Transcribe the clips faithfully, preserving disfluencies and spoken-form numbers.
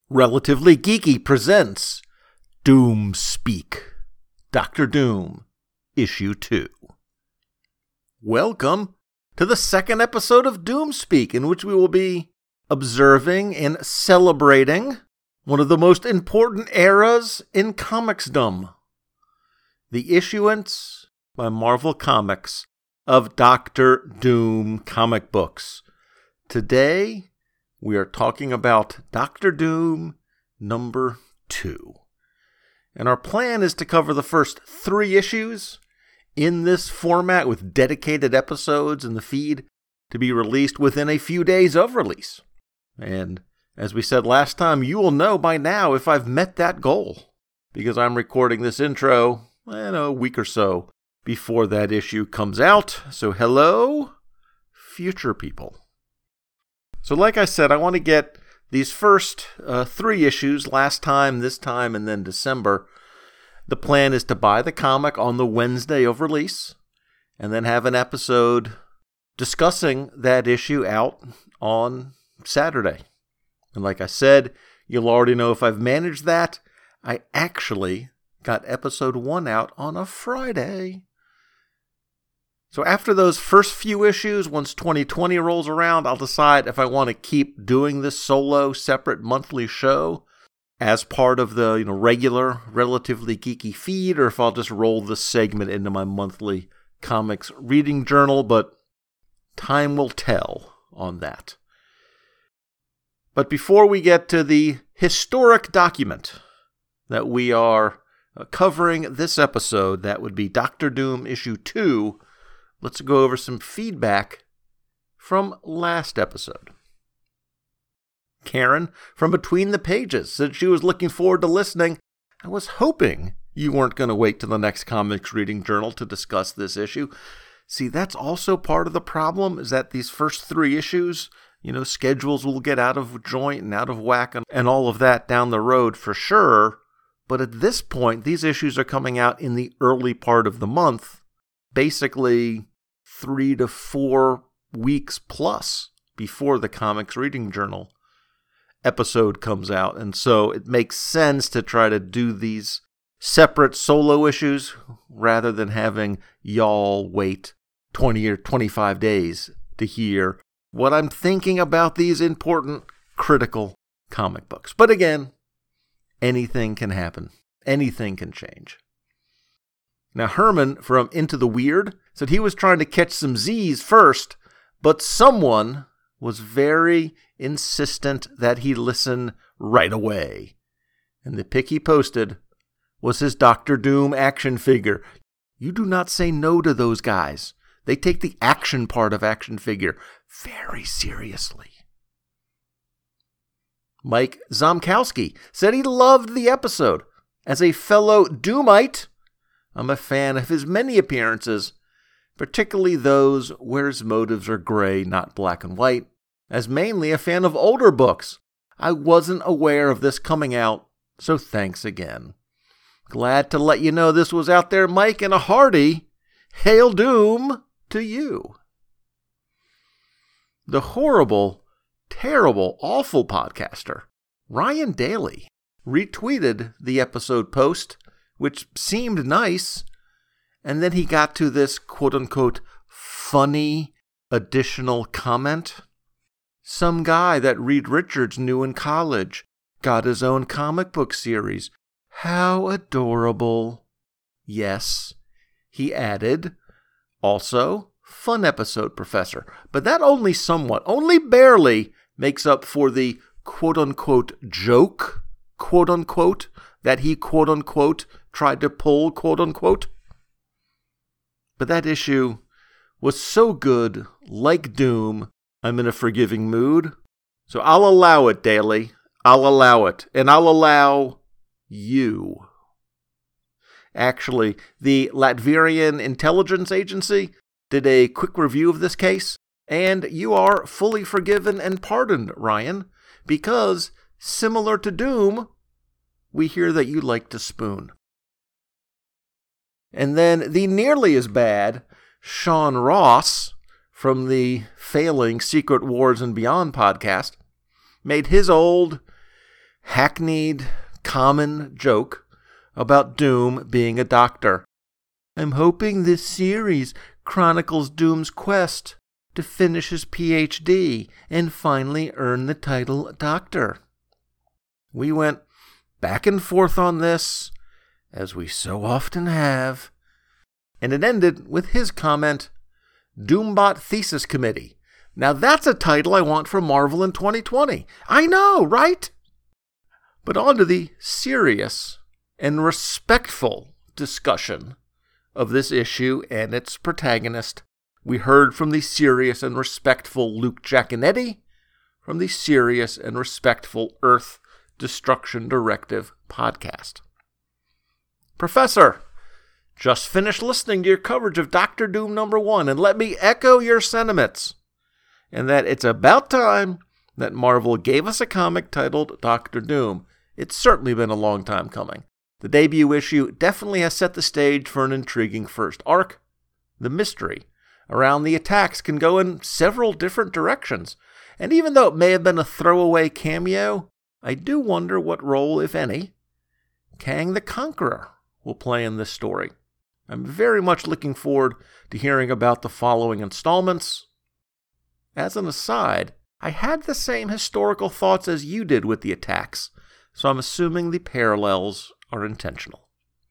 Relatively Geeky presents Doom Speak, Doctor Doom, Issue two. Welcome to the second episode of Doom Speak, in which we will be observing and celebrating one of the most important eras in comicsdom, the issuance by Marvel Comics of Doctor Doom comic books. Today, we are talking about Doctor Doom number two. And our plan is to cover the first three issues in this format with dedicated episodes in the feed to be released within a few days of release. And as we said last time, you will know by now if I've met that goal, because I'm recording this intro in a week or so before that issue comes out. So hello, future people. So like I said, I want to get these first uh, three issues, last time, this time, and then December. The plan is to buy the comic on the Wednesday of release, and then have an episode discussing that issue out on Saturday. And like I said, you'll already know if I've managed that. I actually got episode one out on a Friday. So after those first few issues, once twenty twenty rolls around, I'll decide if I want to keep doing this solo, separate monthly show as part of the you know regular, relatively geeky feed, or if I'll just roll this segment into my monthly comics reading journal, but time will tell on that. But before we get to the historic document that we are covering this episode, that would be Doctor Doom issue two, let's go over some feedback from last episode. Karen from Between the Pages said she was looking forward to listening. I was hoping you weren't going to wait till the next Comics Reading Journal to discuss this issue. See, that's also part of the problem, is that these first three issues, you know, schedules will get out of joint and out of whack and, and all of that down the road for sure. But at this point, these issues are coming out in the early part of the month, basically three to four weeks plus before the Comics Reading Journal episode comes out. And so it makes sense to try to do these separate solo issues rather than having y'all wait twenty or twenty-five days to hear what I'm thinking about these important, critical comic books. But again, anything can happen. Anything can change. Now, Herman from Into the Weird said he was trying to catch some Z's first, but someone was very insistent that he listen right away. And the pic he posted was his Doctor Doom action figure. You do not say no to those guys. They take the action part of action figure very seriously. Mike Zomkowski said he loved the episode. As a fellow Doomite, I'm a fan of his many appearances, particularly those where his motives are gray, not black and white. As mainly a fan of older books, I wasn't aware of this coming out, so thanks again. Glad to let you know this was out there, Mike, and a hearty Hail Doom to you. The horrible, terrible, awful podcaster, Ryan Daly, retweeted the episode post, which seemed nice, and then he got to this quote-unquote funny additional comment. Some guy that Reed Richards knew in college got his own comic book series. How adorable. Yes, he added, also, fun episode, Professor. But that only somewhat, only barely, makes up for the quote-unquote joke, quote-unquote, that he quote-unquote tried to pull, quote-unquote. But that issue was so good, like Doom, I'm in a forgiving mood. So I'll allow it, Daly. I'll allow it. And I'll allow you. Actually, the Latvian Intelligence Agency did a quick review of this case, and you are fully forgiven and pardoned, Ryan, because, similar to Doom, we hear that you like to spoon. And then the nearly as bad Sean Ross from the failing Secret Wars and Beyond podcast made his old hackneyed, common joke about Doom being a doctor. I'm hoping this series chronicles Doom's quest to finish his P H D and finally earn the title Doctor. We went back and forth on this, as we so often have, and it ended with his comment, Doombot Thesis Committee. Now that's a title I want for Marvel in twenty twenty. I know, right? But on to the serious and respectful discussion of this issue and its protagonist. We heard from the serious and respectful Luke Giaconetti from the serious and respectful Earth Destruction Directive podcast. Professor, just finished listening to your coverage of Doctor Doom number one, and let me echo your sentiments, and that it's about time that Marvel gave us a comic titled Doctor Doom. It's certainly been a long time coming. The debut issue definitely has set the stage for an intriguing first arc. The mystery around the attacks can go in several different directions, and even though it may have been a throwaway cameo, I do wonder what role, if any, Kang the Conqueror will play in this story. I'm very much looking forward to hearing about the following installments. As an aside, I had the same historical thoughts as you did with the attacks, so I'm assuming the parallels are intentional.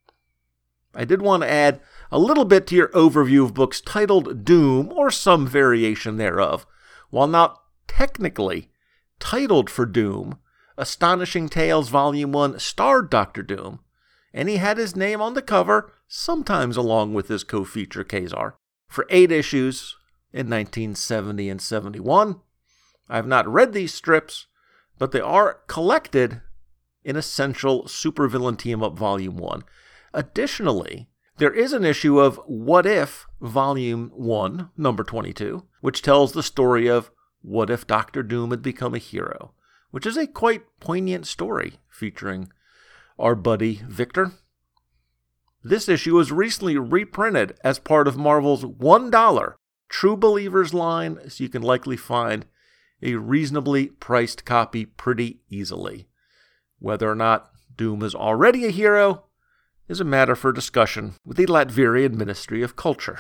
I did want to add a little bit to your overview of books titled Doom, or some variation thereof. While not technically titled for Doom, Astonishing Tales Volume one starred Doctor Doom, and he had his name on the cover, sometimes along with his co-feature Kazar, for eight issues in nineteen seventy and seventy-one. I have not read these strips, but they are collected in Essential Supervillain Team-Up Volume one. Additionally, there is an issue of What If Volume one, number twenty-two, which tells the story of what if Doctor Doom had become a hero, which is a quite poignant story featuring our buddy Victor. This issue was recently reprinted as part of Marvel's one dollar True Believers line, so you can likely find a reasonably priced copy pretty easily. Whether or not Doom is already a hero is a matter for discussion with the Latvian Ministry of Culture.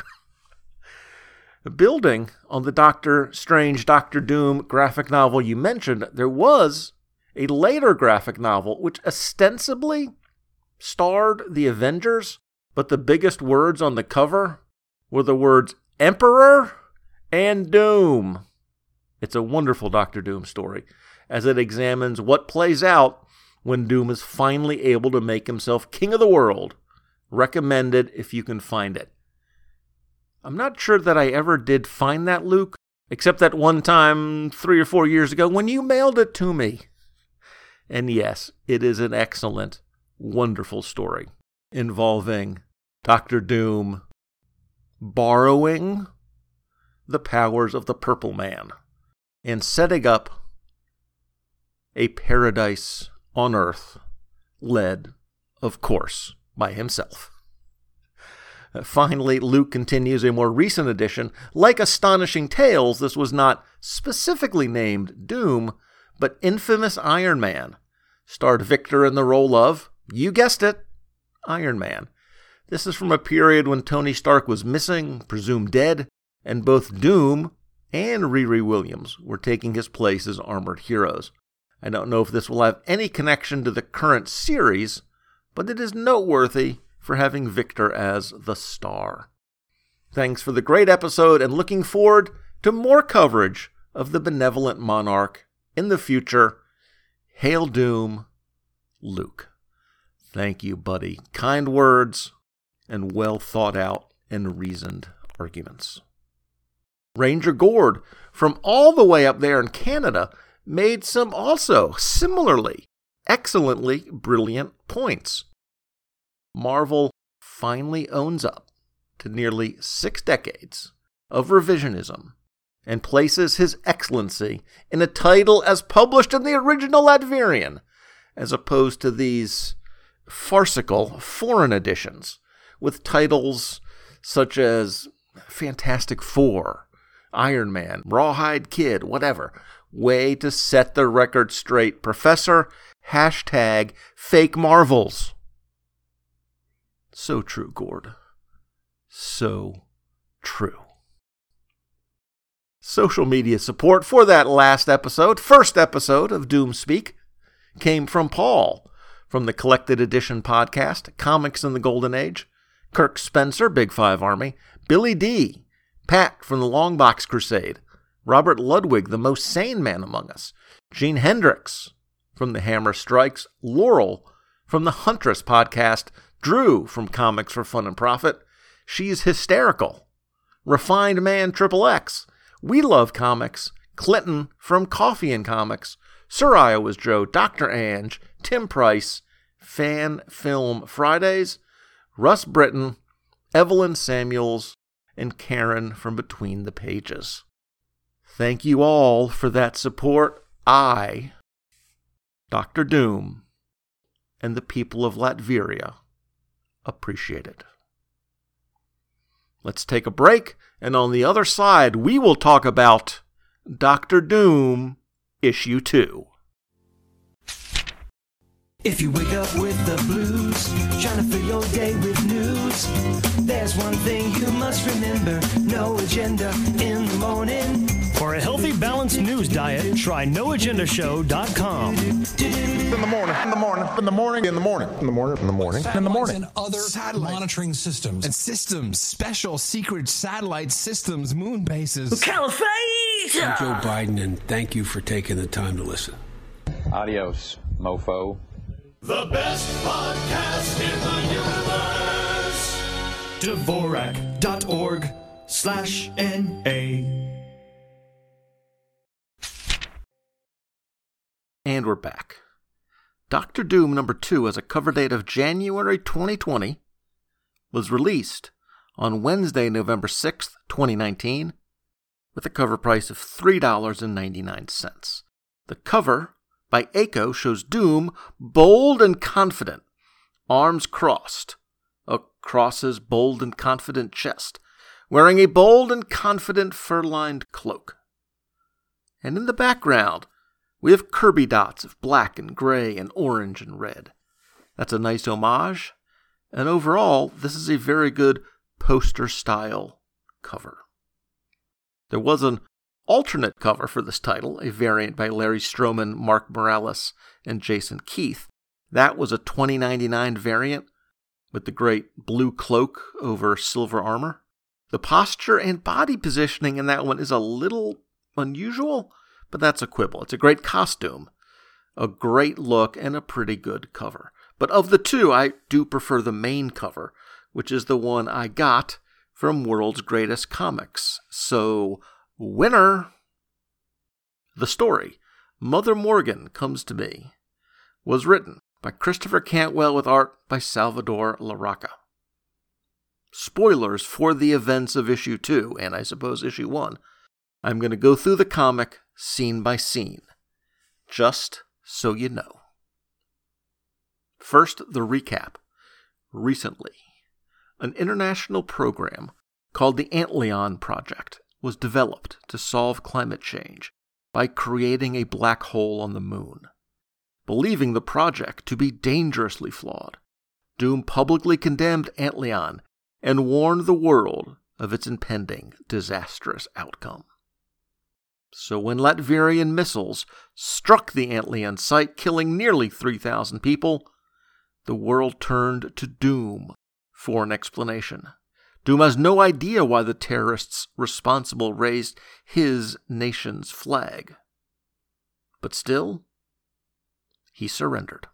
Building on the Doctor Strange, Doctor Doom graphic novel you mentioned, there was a later graphic novel which ostensibly starred the Avengers, but the biggest words on the cover were the words Emperor and Doom. It's a wonderful Doctor Doom story, as it examines what plays out when Doom is finally able to make himself king of the world. Recommended if you can find it. I'm not sure that I ever did find that, Luke, except that one time three or four years ago when you mailed it to me. And yes, it is an excellent, wonderful story involving Doctor Doom borrowing the powers of the Purple Man and setting up a paradise on Earth, led, of course, by himself. Uh, finally, Luke continues a more recent edition. Like Astonishing Tales, this was not specifically named Doom, but Infamous Iron Man. Starred Victor in the role of, you guessed it, Iron Man. This is from a period when Tony Stark was missing, presumed dead, and both Doom and Riri Williams were taking his place as armored heroes. I don't know if this will have any connection to the current series, but it is noteworthy for having Victor as the star. Thanks for the great episode, and looking forward to more coverage of the Benevolent Monarch in the future. Hail Doom, Luke. Thank you, buddy. Kind words and well thought out and reasoned arguments. Ranger Gord, from all the way up there in Canada, made some also similarly excellently brilliant points. Marvel finally owns up to nearly six decades of revisionism and places his excellency in a title as published in the original Latvian, as opposed to these farcical foreign editions with titles such as Fantastic Four, Iron Man, Rawhide Kid, whatever. Way to set the record straight. Professor, Hashtag fake Marvels. So true, Gord. So true. Social media support for that last episode, first episode of Doom Speak, came from Paul from the Collected Edition podcast, Comics in the Golden Age, Kirk Spencer, Big Five Army, Billy D, Pat from the Longbox Crusade, Robert Ludwig, the most sane man among us, Gene Hendricks from the Hammer Strikes, Laurel from the Huntress podcast, Drew from Comics for Fun and Profit, She's Hysterical, Refined Man Triple X, We Love Comics, Clinton from Coffee and Comics, Sir Iowa's Joe, Doctor Ange, Tim Price, Fan Film Fridays, Russ Britton, Evelyn Samuels, and Karen from Between the Pages. Thank you all for that support. I, Doctor Doom, and the people of Latveria appreciate it. Let's take a break, and on the other side, we will talk about Doctor Doom, Issue two. If you wake up with the blues, trying to fill your day with news, there's one thing you must remember: no agenda in the morning. For a healthy, balanced news diet, try no agenda show dot com. In the morning, in the morning, in the morning, in the morning, in the morning, in the morning, in the morning. And other satellite monitoring systems. And systems, special secret satellite systems, moon bases. Caliphate! I'm Joe Biden, and thank you for taking the time to listen. Adios, mofo. The best podcast in the universe. Dvorak dot org slash N A. And we're back. Doctor Doom number two has a cover date of January twenty twenty, was released on Wednesday, November sixth, twenty nineteen, with a cover price of three dollars and ninety-nine cents. The cover by Echo shows Doom bold and confident, arms crossed across his bold and confident chest, wearing a bold and confident fur-lined cloak. And in the background, we have Kirby dots of black and gray and orange and red. That's a nice homage, and overall, this is a very good poster-style cover. There was an alternate cover for this title, a variant by Larry Stroman, Mark Morales, and Jason Keith. That was a twenty ninety-nine variant with the great blue cloak over silver armor. The posture and body positioning in that one is a little unusual, but that's a quibble. It's a great costume, a great look, and a pretty good cover. But of the two, I do prefer the main cover, which is the one I got from World's Greatest Comics. So, winner! The story, Mother Morgan Comes to Me, was written by Christopher Cantwell with art by Salvador Larroca. Spoilers for the events of issue two, and I suppose issue one. I'm going to go through the comic scene by scene, just so you know. First, the recap. Recently, an international program called the Antlion Project was developed to solve climate change by creating a black hole on the moon. Believing the project to be dangerously flawed, Doom publicly condemned Antlion and warned the world of its impending disastrous outcome. So when Latverian missiles struck the Antlion site, killing nearly three thousand people, the world turned to Doom for an explanation. Doom has no idea why the terrorists responsible raised his nation's flag. But still, he surrendered.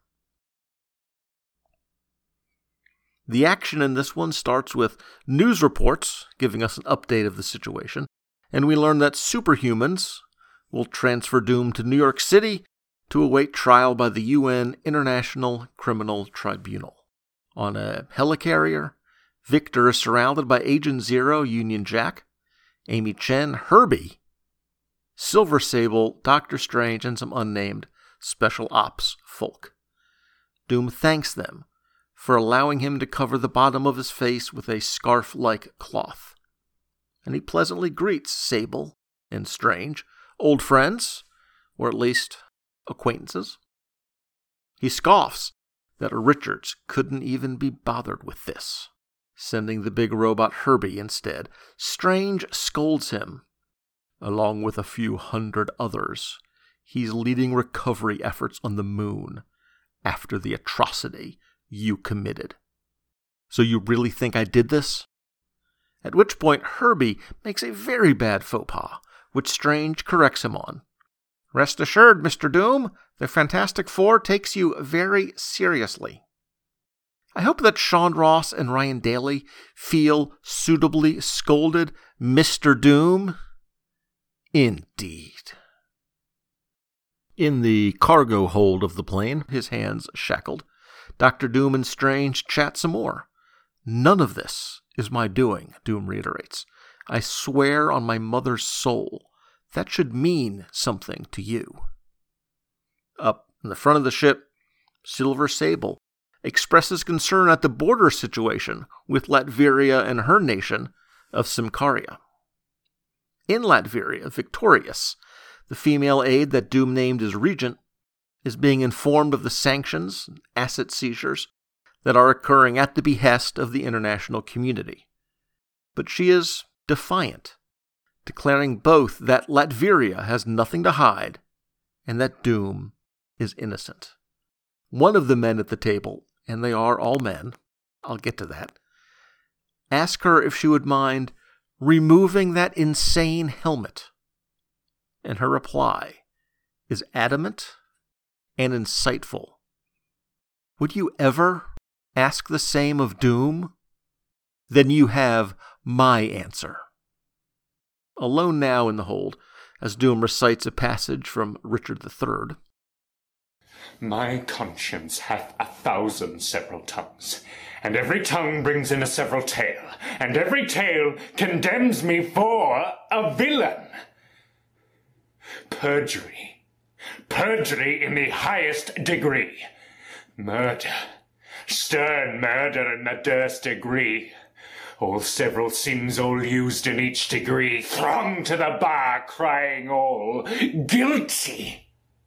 The action in this one starts with news reports giving us an update of the situation, and we learn that superhumans will transfer Doom to New York City to await trial by the U N International Criminal Tribunal. On a helicarrier, Victor is surrounded by Agent Zero, Union Jack, Amy Chen, Herbie, Silver Sable, Doctor Strange, and some unnamed Special Ops folk. Doom thanks them for allowing him to cover the bottom of his face with a scarf-like cloth. And he pleasantly greets Sable and Strange, old friends, or at least acquaintances. He scoffs that Richards couldn't even be bothered with this, sending the big robot Herbie instead. Strange scolds him. Along with a few hundred others, he's leading recovery efforts on the moon after the atrocity you committed. So you really think I did this? At which point Herbie makes a very bad faux pas, which Strange corrects him on. Rest assured, Mister Doom, the Fantastic Four takes you very seriously. I hope that Sean Ross and Ryan Daly feel suitably scolded, Mister Doom. Indeed. In the cargo hold of the plane, his hands shackled, Doctor Doom and Strange chat some more. None of this is my doing, Doom reiterates. I swear on my mother's soul, that should mean something to you. Up in the front of the ship, Silver Sable expresses concern at the border situation with Latveria and her nation of Symkaria. In Latveria, Victorious, the female aide that Doom named as regent, is being informed of the sanctions and asset seizures that are occurring at the behest of the international community. But she is defiant, declaring both that Latveria has nothing to hide and that Doom is innocent. One of the men at the table, and they are all men, I'll get to that, ask her if she would mind removing that insane helmet. And her reply is adamant and insightful. Would you ever ask the same of Doom? Then you have my answer. Alone now in the hold, as Doom recites a passage from Richard the Third. My conscience hath a thousand several tongues, and every tongue brings in a several tale, and every tale condemns me for a villain. Perjury, perjury in the highest degree, murder, stern murder in the durst degree, all several sins all used in each degree, throng to the bar crying all guilty.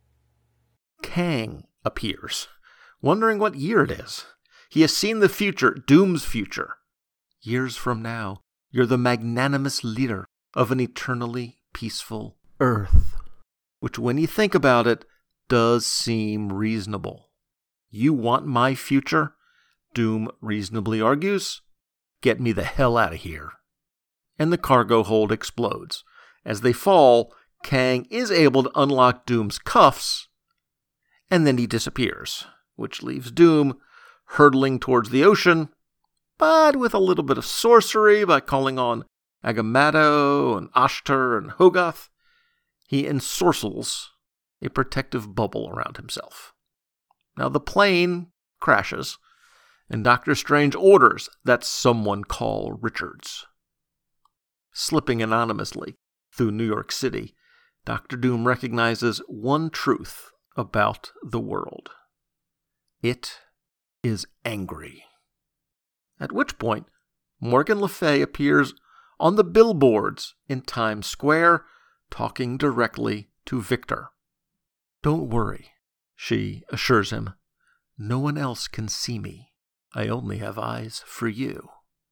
Kang appears, wondering what year it is. He has seen the future, Doom's future. Years from now, you're the magnanimous leader of an eternally peaceful Earth, which, when you think about it, does seem reasonable. You want my future? Doom reasonably argues. Get me the hell out of here. And the cargo hold explodes. As they fall, Kang is able to unlock Doom's cuffs, and then he disappears, which leaves Doom hurtling towards the ocean, but with a little bit of sorcery by calling on Agamotto and Ashtar and Hogarth, he ensorcels a protective bubble around himself. Now the plane crashes, and Doctor Strange orders that someone call Richards. Slipping anonymously through New York City, Doctor Doom recognizes one truth about the world. It is angry. At which point, Morgan Le Fay appears on the billboards in Times Square, talking directly to Victor. Don't worry, she assures him. No one else can see me. I only have eyes for you.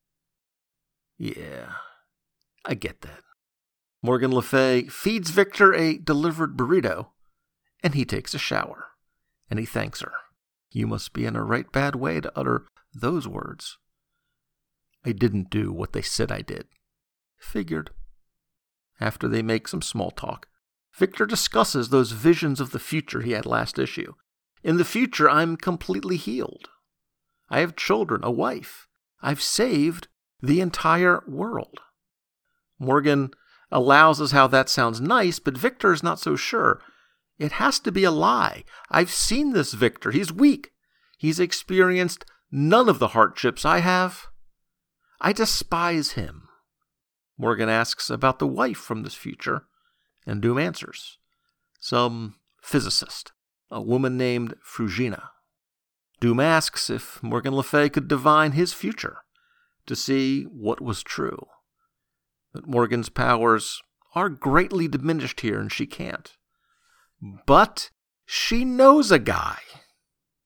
Yeah, I get that. Morgan Le Fay feeds Victor a delivered burrito, and he takes a shower, and he thanks her. You must be in a right bad way to utter those words. I didn't do what they said I did. Figured. After they make some small talk, Victor discusses those visions of the future he had last issue. In the future, I'm completely healed. I have children, a wife. I've saved the entire world. Morgan allows us how that sounds nice, but Victor is not so sure. It has to be a lie. I've seen this Victor. He's weak. He's experienced none of the hardships I have. I despise him. Morgan asks about the wife from this future, and Doom answers. Some physicist, a woman named Frugina. Doom asks if Morgan Le Fay could divine his future to see what was true. But Morgan's powers are greatly diminished here, and she can't. But she knows a guy.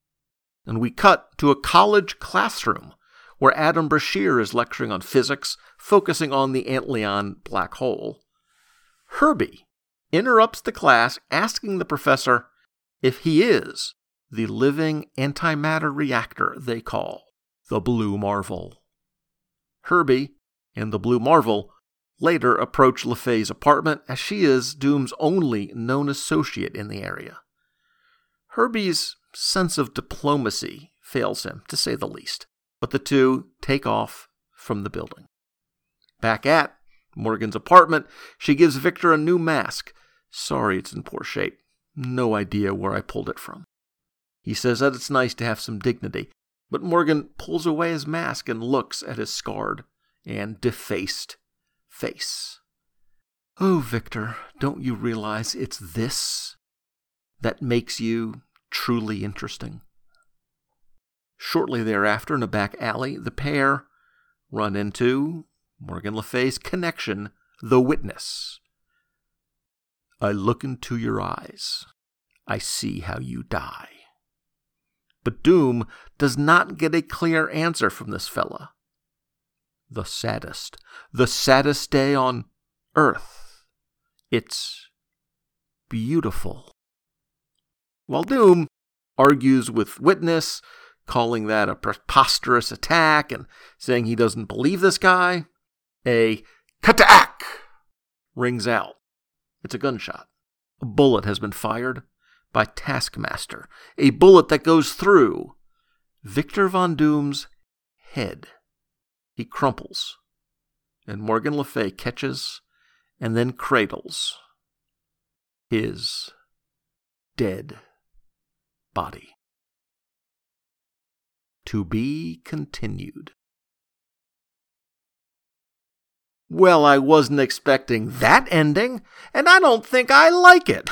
And we cut to a college classroom where Adam Brashear is lecturing on physics, focusing on the Antlion black hole. Herbie interrupts the class, asking the professor if he is the living antimatter reactor they call the Blue Marvel. Herbie and the Blue Marvel later approach LeFay's apartment, as she is Doom's only known associate in the area. Herbie's sense of diplomacy fails him, to say the least, but the two take off from the building. Back at Morgan's apartment, she gives Victor a new mask. Sorry, it's in poor shape. No idea where I pulled it from. He says that it's nice to have some dignity, but Morgan pulls away his mask and looks at his scarred and defaced face. Oh, Victor, don't you realize it's this that makes you truly interesting? Shortly thereafter, in a back alley, the pair run into Morgan Le Fay's connection, the Witness. I look into your eyes. I see how you die. But Doom does not get a clear answer from this fella. The saddest, the saddest day on Earth. It's beautiful. While Doom argues with Witness, calling that a preposterous attack and saying he doesn't believe this guy, a katak rings out. It's a gunshot. A bullet has been fired by Taskmaster, a bullet that goes through Victor Von Doom's head. He crumples, and Morgan Le Fay catches and then cradles his dead body. To be continued. Well, I wasn't expecting that ending, and I don't think I like it.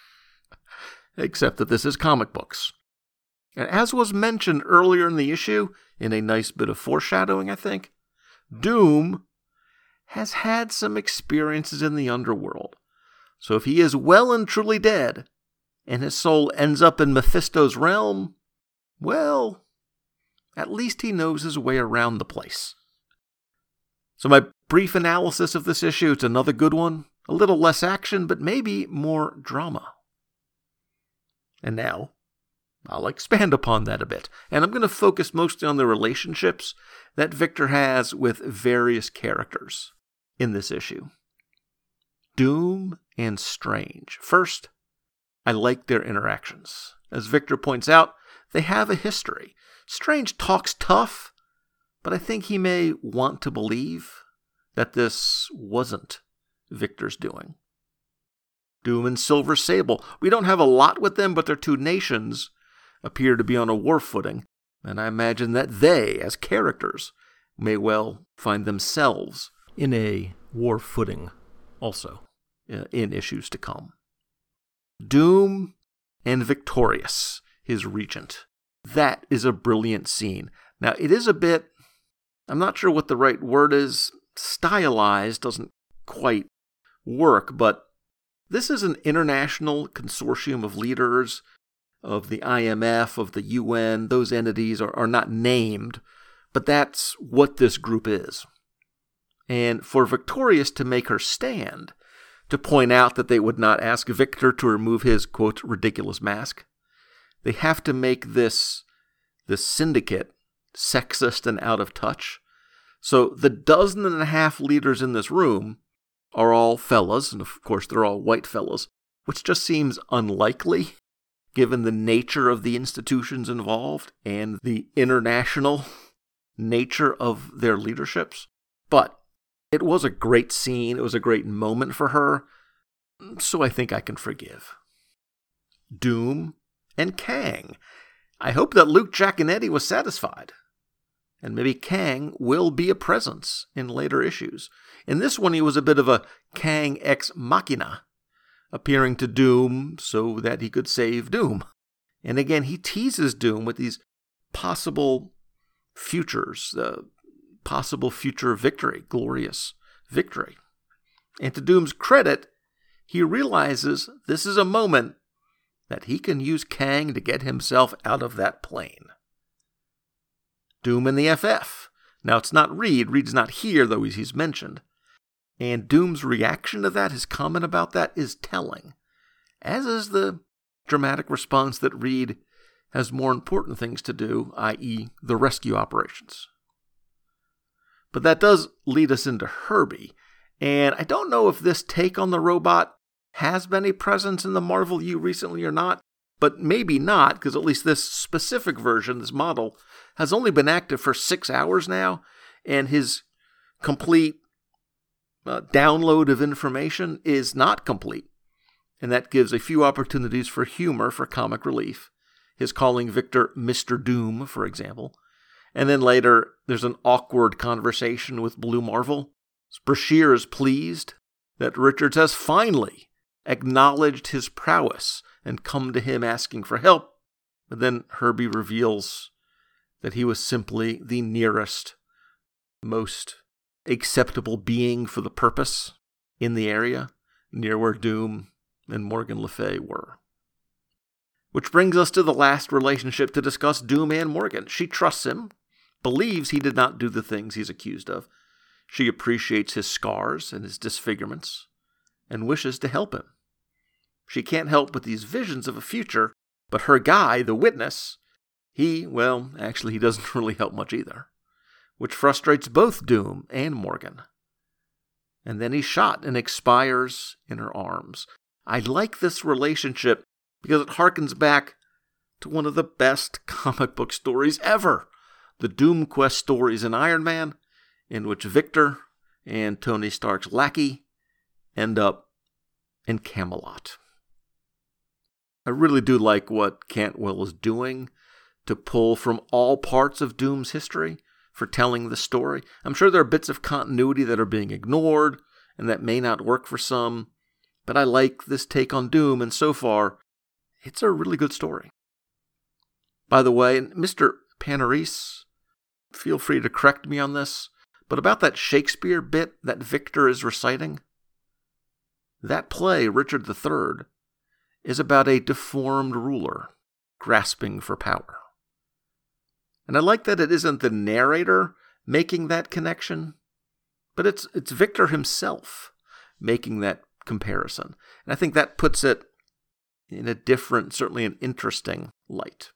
Except that this is comic books. And as was mentioned earlier in the issue, in a nice bit of foreshadowing, I think, Doom has had some experiences in the underworld. So if he is well and truly dead, and his soul ends up in Mephisto's realm, well, at least he knows his way around the place. So my brief analysis of this issue, it's another good one. A little less action, but maybe more drama. And now, I'll expand upon that a bit. And I'm going to focus mostly on the relationships that Victor has with various characters in this issue. Doom and Strange. First, I like their interactions. As Victor points out, they have a history. Strange talks tough, but I think he may want to believe that this wasn't Victor's doing. Doom and Silver Sable. We don't have a lot with them, but their two nations appear to be on a war footing, and I imagine that they, as characters, may well find themselves in a war footing also in issues to come. Doom and Victorious, his regent. That is a brilliant scene. Now, it is a bit, I'm not sure what the right word is, stylized doesn't quite work, but this is an international consortium of leaders of the I M F, of the U N. Those entities are, are not named, but that's what this group is. And for Victorious to make her stand, to point out that they would not ask Victor to remove his, quote, ridiculous mask, they have to make this, this syndicate sexist and out of touch. So the dozen and a half leaders in this room are all fellas, and of course they're all white fellas, which just seems unlikely given the nature of the institutions involved and the international nature of their leaderships. But it was a great scene. It was a great moment for her, so I think I can forgive. Doom and Kang. I hope that Luke Giaconetti was satisfied. And maybe Kang will be a presence in later issues. In this one, he was a bit of a Kang ex machina, appearing to Doom so that he could save Doom. And again, he teases Doom with these possible futures, the possible future victory, glorious victory. And to Doom's credit, he realizes this is a moment that he can use Kang to get himself out of that plane. Doom and the F F. Now, it's not Reed. Reed's not here, though he's mentioned. And Doom's reaction to that, his comment about that, is telling. As is the dramatic response that Reed has more important things to do, that is the rescue operations. But that does lead us into Herbie. And I don't know if this take on the robot has been a presence in the Marvel U recently or not, but maybe not, because at least this specific version, this model, has only been active for six hours now, and his complete uh, download of information is not complete. And that gives a few opportunities for humor, for comic relief. His calling Victor Mister Doom, for example. And then later, there's an awkward conversation with Blue Marvel. Brashear is pleased that Richards has finally acknowledged his prowess and come to him asking for help. But then Herbie reveals that he was simply the nearest, most acceptable being for the purpose in the area, near where Doom and Morgan Le Fay were. Which brings us to the last relationship to discuss Doom and Morgan. She trusts him, believes he did not do the things he's accused of. She appreciates his scars and his disfigurements, and wishes to help him. She can't help with these visions of a future, but her guy, the witness, he, well, actually he doesn't really help much either, which frustrates both Doom and Morgan. And then he's shot and expires in her arms. I like this relationship because it harkens back to one of the best comic book stories ever, the Doom Quest stories in Iron Man, in which Victor and Tony Stark's lackey end up in Camelot. I really do like what Cantwell is doing to pull from all parts of Doom's history for telling the story. I'm sure there are bits of continuity that are being ignored and that may not work for some, but I like this take on Doom, and so far, it's a really good story. By the way, Mister Panarese, feel free to correct me on this, but about that Shakespeare bit that Victor is reciting, that play, Richard the Third, is about a deformed ruler grasping for power. And I like that it isn't the narrator making that connection, but it's it's Victor himself making that comparison. And I think that puts it in a different, certainly an interesting light.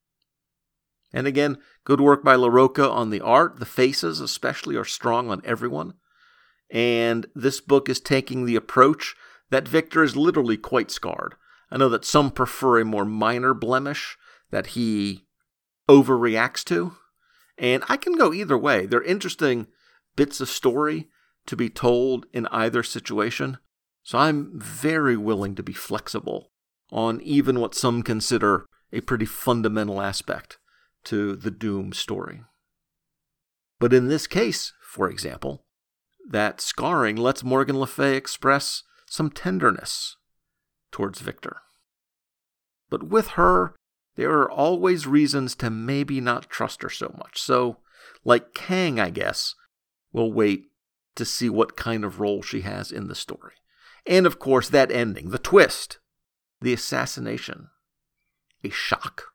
And again, good work by LaRocca on the art. The faces especially are strong on everyone. And this book is taking the approach that Victor is literally quite scarred. I know that some prefer a more minor blemish that he overreacts to. And I can go either way. They're interesting bits of story to be told in either situation. So I'm very willing to be flexible on even what some consider a pretty fundamental aspect to the Doom story. But in this case, for example, that scarring lets Morgan Le Fay express some tenderness towards Victor. But with her, there are always reasons to maybe not trust her so much. So, like Kang, I guess, we'll wait to see what kind of role she has in the story. And of course, that ending, the twist, the assassination, a shock.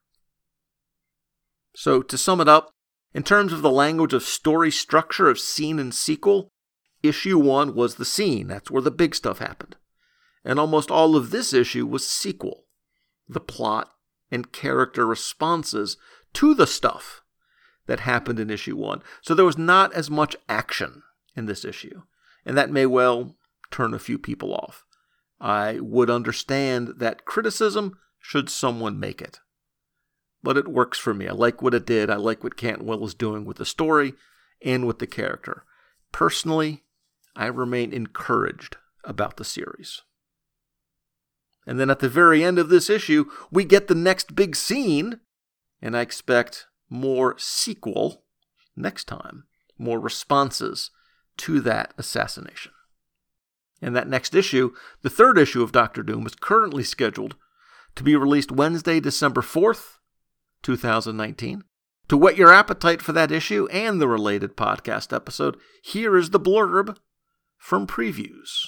So, to sum it up, in terms of the language of story structure of scene and sequel, issue one was the scene. That's where the big stuff happened. And almost all of this issue was sequel, the plot and character responses to the stuff that happened in issue one. So there was not as much action in this issue, and that may well turn a few people off. I would understand that criticism should someone make it. But it works for me. I like what it did. I like what Cantwell is doing with the story and with the character. Personally, I remain encouraged about the series. And then at the very end of this issue, we get the next big scene, and I expect more sequel next time, more responses to that assassination. And that next issue, the third issue of Doctor Doom, is currently scheduled to be released Wednesday, December fourth, twenty nineteen. To whet your appetite for that issue and the related podcast episode, here is the blurb from Previews.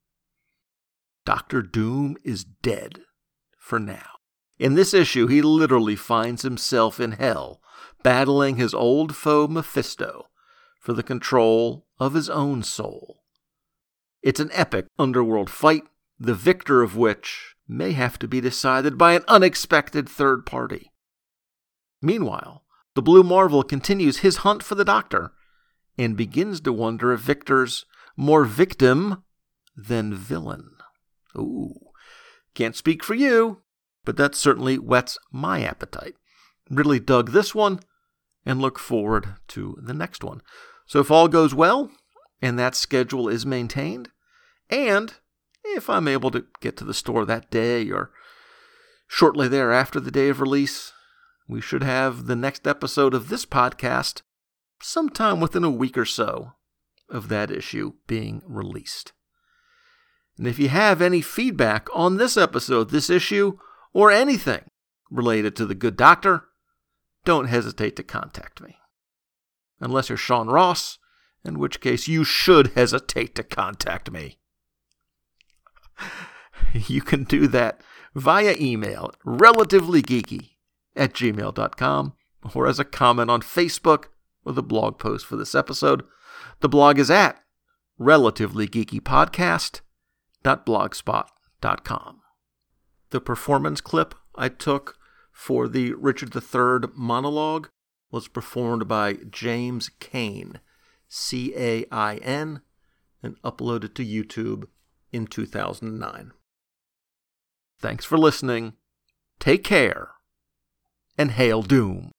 Doctor Doom is dead for now. In this issue, he literally finds himself in hell, battling his old foe Mephisto for the control of his own soul. It's an epic underworld fight, the victor of which may have to be decided by an unexpected third party. Meanwhile, the Blue Marvel continues his hunt for the Doctor and begins to wonder if Victor's more victim than villain. Ooh, can't speak for you, but that certainly whets my appetite. Really dug this one and look forward to the next one. So if all goes well and that schedule is maintained, and if I'm able to get to the store that day or shortly thereafter the day of release, we should have the next episode of this podcast sometime within a week or so of that issue being released. And if you have any feedback on this episode, this issue, or anything related to the Good Doctor, don't hesitate to contact me. Unless you're Sean Ross, in which case you should hesitate to contact me. You can do that via email, relativelygeeky at gmail dot com, or as a comment on Facebook with a blog post for this episode. The blog is at relativelygeekypodcast dot blogspot dot com. The performance clip I took for the Richard the Third monologue was performed by James Cain, C A I N, and uploaded to YouTube in two thousand nine. Thanks for listening, take care, and hail Doom.